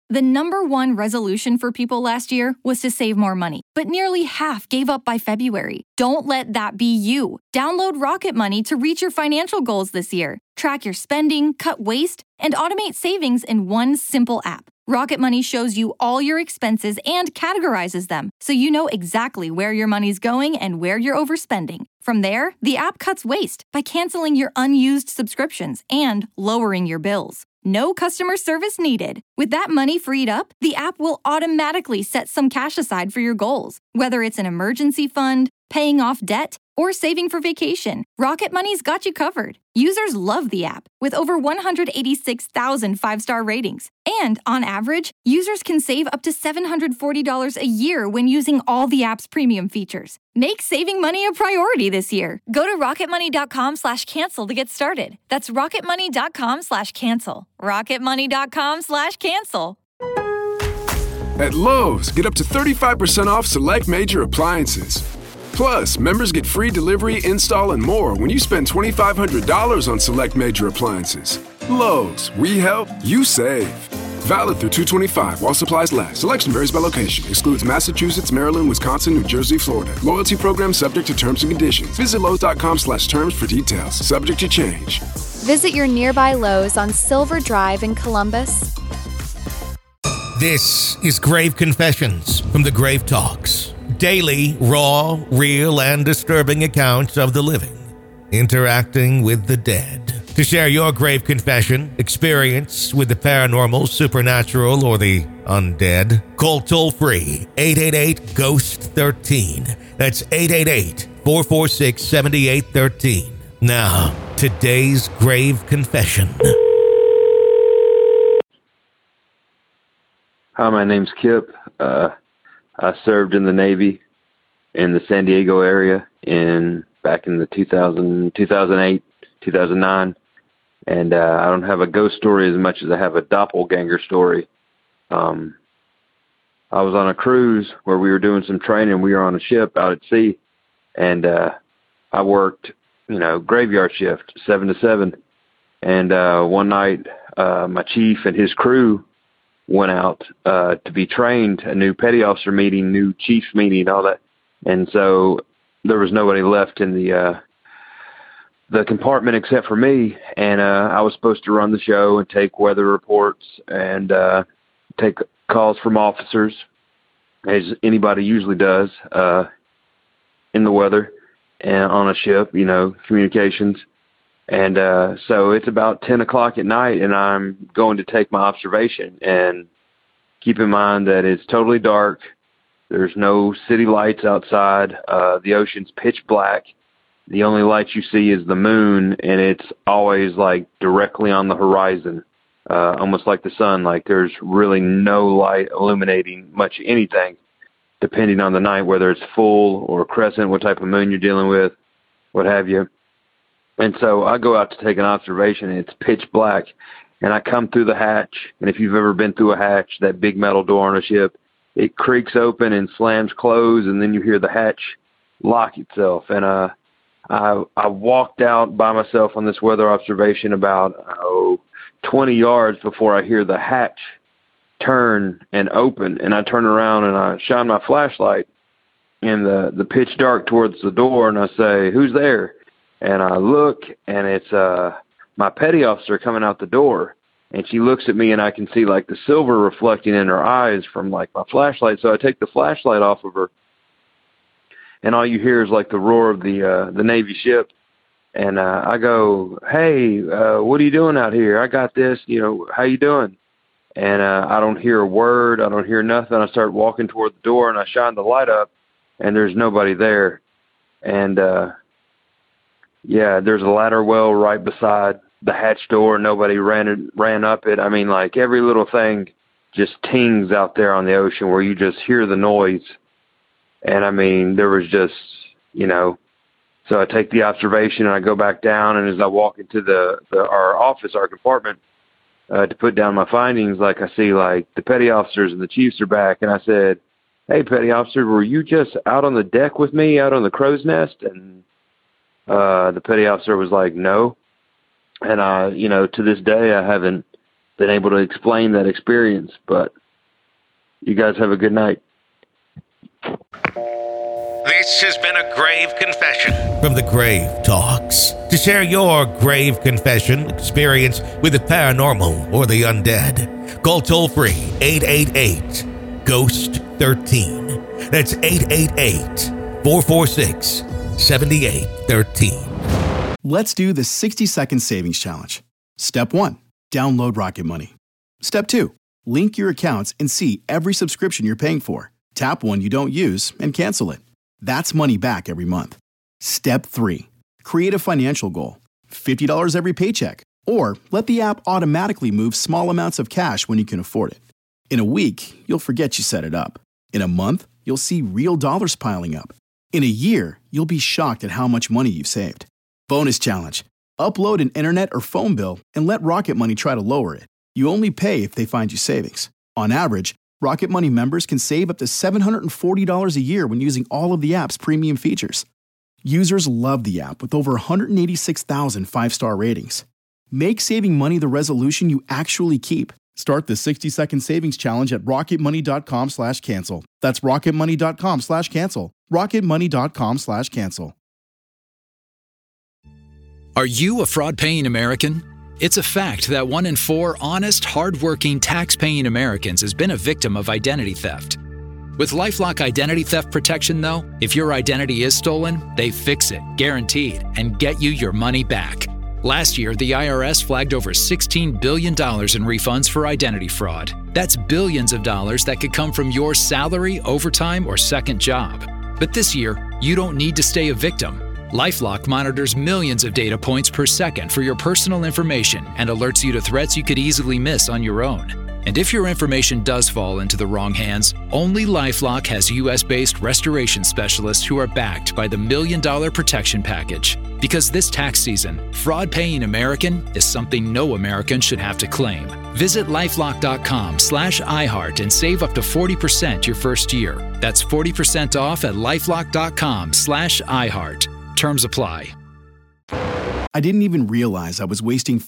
The number one resolution for people last year was to save more money, but nearly half gave up by February. Don't let that be you. Download Rocket Money to reach your financial goals this year. Track your spending, cut waste, and automate savings in one simple app. Rocket Money shows you all your expenses and categorizes them, so you know exactly where your money's going and where you're overspending. From there, the app cuts waste by canceling your unused subscriptions and lowering your bills. No customer service needed. With that money freed up, the app will automatically set some cash aside for your goals, whether it's an emergency fund, paying off debt, or saving for vacation. Rocket Money's got you covered. Users love the app, with over 186,000 five-star ratings. And on average, users can save up to $740 a year when using all the app's premium features. Make saving money a priority this year. Go to rocketmoney.com/cancel to get started. That's rocketmoney.com/cancel. rocketmoney.com/cancel. At Lowe's, get up to 35% off select major appliances. Plus, members get free delivery, install, and more when you spend $2,500 on select major appliances. Lowe's, we help, you save. Valid through 2/25 while supplies last. Selection varies by location. Excludes Massachusetts, Maryland, Wisconsin, New Jersey, Florida. Loyalty program subject to terms and conditions. Visit Lowe's.com/terms for details. Subject to change. Visit your nearby Lowe's on Silver Drive in Columbus. This is Grave Confessions from the Grave Talks. Daily, raw, real, and disturbing accounts of the living interacting with the dead. To share your grave confession, experience with the paranormal, supernatural, or the undead, call toll-free 888-GHOST-13. That's 888-446-7813. Now, today's grave confession. Hi, my name's Kip. I served in the Navy in the San Diego area back in the 2008, 2009. And I don't have a ghost story as much as I have a doppelganger story. I was on a cruise where we were doing some training. We were on a ship out at sea, and I worked, graveyard shift, 7 to 7. And one night, my chief and his crew went out to be trained, a new petty officer meeting, new chiefs meeting, all that. And so there was nobody left in the compartment except for me. And I was supposed to run the show and take weather reports and take calls from officers, as anybody usually does in the weather and on a ship, communications. And so it's about 10 o'clock at night, and I'm going to take my observation. And keep in mind that it's totally dark. There's no city lights outside. The ocean's pitch black. The only light you see is the moon, and it's always like directly on the horizon, almost like the sun. Like there's really no light illuminating much anything, depending on the night, whether it's full or crescent, what type of moon you're dealing with, what have you. And so I go out to take an observation, and it's pitch black, and I come through the hatch. And if you've ever been through a hatch, that big metal door on a ship, it creaks open and slams closed, and then you hear the hatch lock itself. And I walked out by myself on this weather observation about 20 yards before I hear the hatch turn and open. And I turn around and I shine my flashlight in the pitch dark towards the door, and I say, "Who's there?" And I look, and it's my petty officer coming out the door. And she looks at me, and I can see like the silver reflecting in her eyes from like my flashlight. So I take the flashlight off of her, and all you hear is like the roar of the Navy ship. And I go, "Hey, what are you doing out here? I got this. How you doing?" And I don't hear a word. I don't hear nothing. I start walking toward the door, and I shine the light up, and there's nobody there. And there's a ladder well right beside the hatch door. Nobody ran up it. I mean, like every little thing just tings out there on the ocean where you just hear the noise. And I mean, there was just, so I take the observation and I go back down. And as I walk into our office, our compartment, to put down my findings, like I see like the petty officers and the chiefs are back. And I said, "Hey, petty officer, were you just out on the deck with me, out on the crow's nest?" And the petty officer was like, "No." And to this day, I haven't been able to explain that experience. But you guys have a good night. This has been a grave confession from the Grave Talks. To share your grave confession experience with the paranormal or the undead, call toll-free 888-GHOST-13. That's 888-446-7813. Let's do the 60-second savings challenge. Step 1, download Rocket Money. Step 2, link your accounts and see every subscription you're paying for. Tap one you don't use and cancel it. That's money back every month. Step 3, create a financial goal. $50 every paycheck. Or let the app automatically move small amounts of cash when you can afford it. In a week, you'll forget you set it up. In a month, you'll see real dollars piling up. In a year, you'll be shocked at how much money you've saved. Bonus challenge. Upload an internet or phone bill and let Rocket Money try to lower it. You only pay if they find you savings. On average, Rocket Money members can save up to $740 a year when using all of the app's premium features. Users love the app with over 186,000 five-star ratings. Make saving money the resolution you actually keep. Start the 60-second savings challenge at rocketmoney.com/cancel. That's rocketmoney.com/cancel. rocketmoney.com/cancel. Are you a fraud-paying American? It's a fact that 1 in 4 honest, hard-working, tax-paying Americans has been a victim of identity theft. With LifeLock Identity Theft Protection, though, if your identity is stolen, they fix it, guaranteed, and get you your money back. Last year, the IRS flagged over $16 billion in refunds for identity fraud. That's billions of dollars that could come from your salary, overtime, or second job. But this year, you don't need to stay a victim. LifeLock monitors millions of data points per second for your personal information and alerts you to threats you could easily miss on your own. And if your information does fall into the wrong hands, only LifeLock has US-based restoration specialists who are backed by the $1 Million Protection Package. Because this tax season, fraud-paying American is something no American should have to claim. Visit LifeLock.com/iHeart and save up to 40% your first year. That's 40% off at LifeLock.com/iHeart. Terms apply. I didn't even realize I was wasting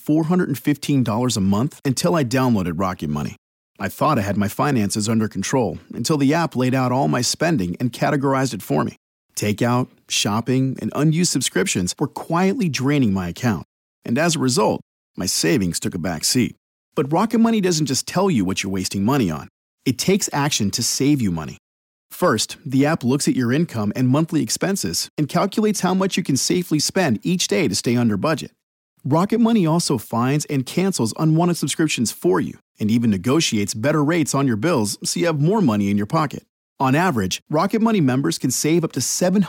$415 a month until I downloaded Rocket Money. I thought I had my finances under control until the app laid out all my spending and categorized it for me. Takeout, shopping, and unused subscriptions were quietly draining my account. And as a result, my savings took a back seat. But Rocket Money doesn't just tell you what you're wasting money on. It takes action to save you money. First, the app looks at your income and monthly expenses and calculates how much you can safely spend each day to stay under budget. Rocket Money also finds and cancels unwanted subscriptions for you and even negotiates better rates on your bills so you have more money in your pocket. On average, Rocket Money members can save up to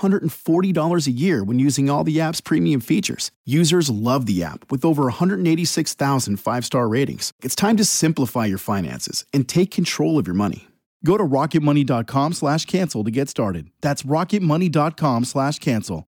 $740 a year when using all the app's premium features. Users love the app with over 186,000 five-star ratings. It's time to simplify your finances and take control of your money. Go to rocketmoney.com/cancel to get started. That's rocketmoney.com/cancel.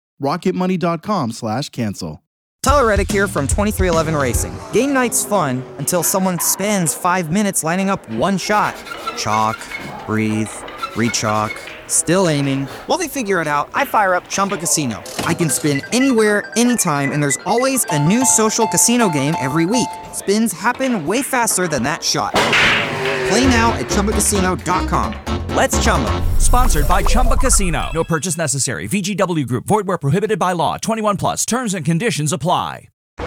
rocketmoney.com/cancel. Tyler Reddick here from 2311 Racing. Game night's fun until someone spends 5 minutes lining up one shot. Chalk, breathe, re-chalk, still aiming. While they figure it out, I fire up Chumba Casino. I can spin anywhere, anytime, and there's always a new social casino game every week. Spins happen way faster than that shot. Play now at ChumbaCasino.com. Let's Chumba. Sponsored by Chumba Casino. No purchase necessary. VGW Group. Void where prohibited by law. 21 plus. Terms and conditions apply.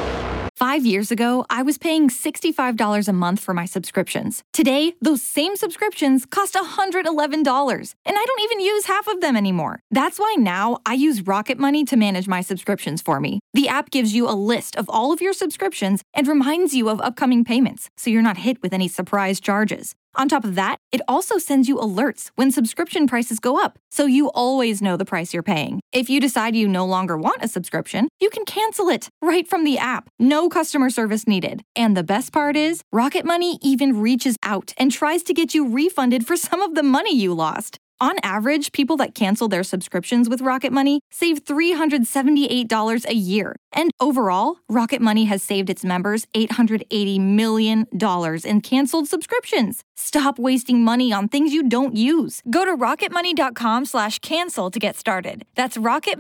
5 years ago, I was paying $65 a month for my subscriptions. Today, those same subscriptions cost $111, and I don't even use half of them anymore. That's why now I use Rocket Money to manage my subscriptions for me. The app gives you a list of all of your subscriptions and reminds you of upcoming payments, so you're not hit with any surprise charges. On top of that, it also sends you alerts when subscription prices go up, so you always know the price you're paying. If you decide you no longer want a subscription, you can cancel it right from the app. No customer service needed. And the best part is, Rocket Money even reaches out and tries to get you refunded for some of the money you lost. On average, people that cancel their subscriptions with Rocket Money save $378 a year. And overall, Rocket Money has saved its members $880 million in canceled subscriptions. Stop wasting money on things you don't use. Go to rocketmoney.com/cancel to get started. That's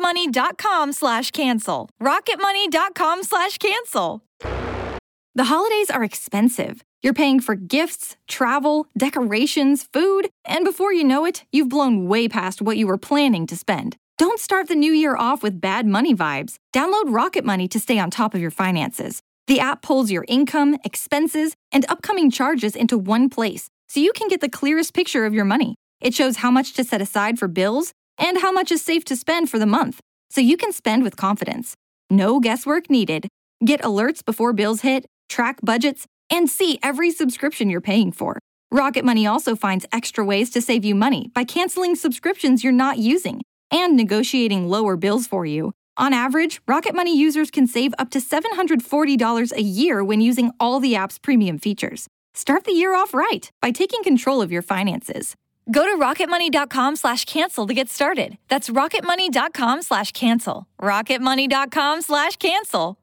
rocketmoney.com/cancel. rocketmoney.com/cancel. The holidays are expensive. You're paying for gifts, travel, decorations, food, and before you know it, you've blown way past what you were planning to spend. Don't start the new year off with bad money vibes. Download Rocket Money to stay on top of your finances. The app pulls your income, expenses, and upcoming charges into one place, so you can get the clearest picture of your money. It shows how much to set aside for bills and how much is safe to spend for the month, so you can spend with confidence. No guesswork needed. Get alerts before bills hit, track budgets, and see every subscription you're paying for. Rocket Money also finds extra ways to save you money by canceling subscriptions you're not using and negotiating lower bills for you. On average, Rocket Money users can save up to $740 a year when using all the app's premium features. Start the year off right by taking control of your finances. Go to rocketmoney.com/cancel to get started. That's rocketmoney.com/cancel. rocketmoney.com/cancel.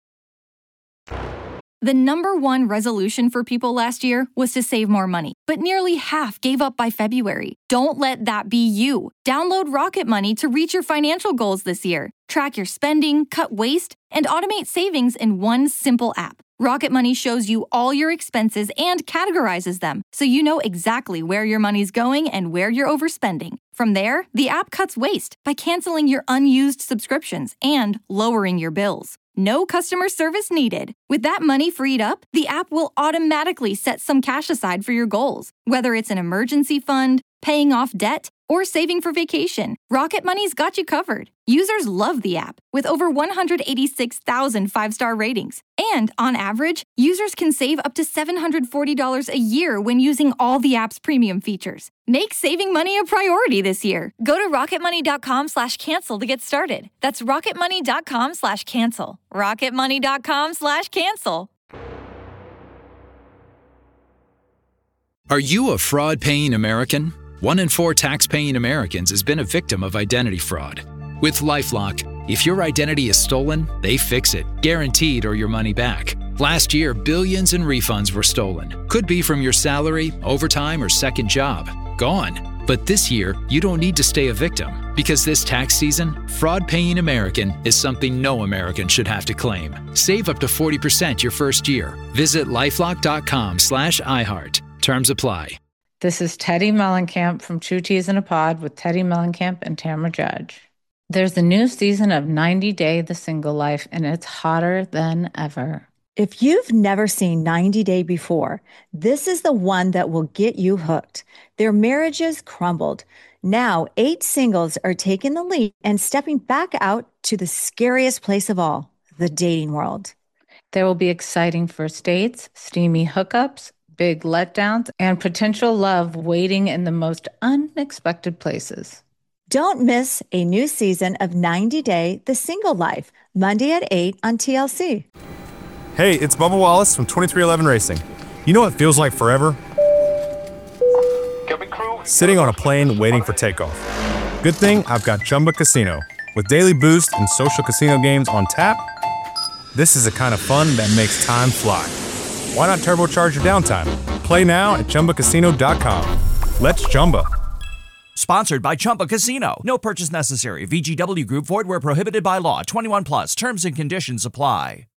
The number one resolution for people last year was to save more money, but nearly half gave up by February. Don't let that be you. Download Rocket Money to reach your financial goals this year. Track your spending, cut waste, and automate savings in one simple app. Rocket Money shows you all your expenses and categorizes them, so you know exactly where your money's going and where you're overspending. From there, the app cuts waste by canceling your unused subscriptions and lowering your bills. No customer service needed. With that money freed up, the app will automatically set some cash aside for your goals, whether it's an emergency fund, paying off debt, or saving for vacation. Rocket Money's got you covered. Users love the app, with over 186,000 five-star ratings. And on average, users can save up to $740 a year when using all the app's premium features. Make saving money a priority this year. Go to rocketmoney.com/cancel to get started. That's rocketmoney.com/cancel. rocketmoney.com/cancel. Are you a fraud-paying American? 1 in 4 tax-paying Americans has been a victim of identity fraud. With LifeLock, if your identity is stolen, they fix it, guaranteed, or your money back. Last year, billions in refunds were stolen. Could be from your salary, overtime, or second job. Gone. But this year, you don't need to stay a victim, because this tax season, fraud-paying American is something no American should have to claim. Save up to 40% your first year. Visit lifelock.com/iHeart. Terms apply. This is Teddy Mellencamp from Two Teas in a Pod with Teddy Mellencamp and Tamara Judge. There's a new season of 90 Day The Single Life, and it's hotter than ever. If you've never seen 90 Day before, this is the one that will get you hooked. Their marriages crumbled. Now, 8 singles are taking the lead and stepping back out to the scariest place of all, the dating world. There will be exciting first dates, steamy hookups, big letdowns, and potential love waiting in the most unexpected places. Don't miss a new season of 90 Day The Single Life, Monday at 8 on TLC. Hey, it's Bubba Wallace from 2311 Racing. You know what feels like forever? Sitting on a plane waiting for takeoff. Good thing I've got Chumba Casino. With daily boost and social casino games on tap, this is the kind of fun that makes time fly. Why not turbocharge your downtime? Play now at ChumbaCasino.com. Let's Chumba. Sponsored by Chumba Casino. No purchase necessary. VGW Group. Void where prohibited by law. 21 plus. Terms and conditions apply.